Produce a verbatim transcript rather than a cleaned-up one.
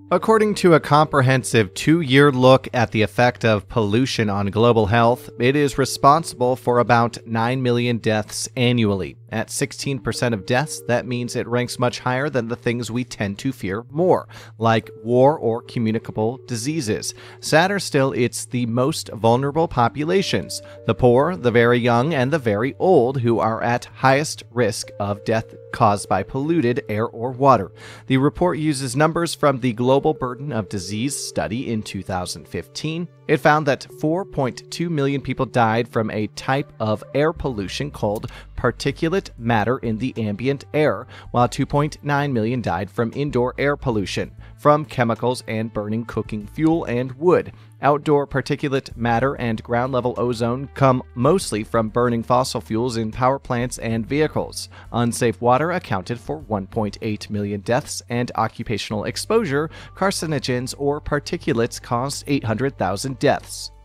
According to a comprehensive two-year look at the effect of pollution on global health, it is responsible for about nine million deaths annually. At sixteen percent of deaths, that means it ranks much higher than the things we tend to fear more, like war or communicable diseases. Sadder still, it's the most vulnerable populations, the poor, the very young, and the very old, who are at highest risk of death caused by polluted air or water. The report uses numbers from the Global Burden of Disease study in two thousand fifteen. It found that four point two million people died from a type of air pollution called particulate matter in the ambient air, while two point nine million died from indoor air pollution, from chemicals and burning cooking fuel and wood. Outdoor particulate matter and ground-level ozone come mostly from burning fossil fuels in power plants and vehicles. Unsafe water accounted for one point eight million deaths, and occupational exposure, carcinogens, or particulates caused eight hundred thousand deaths.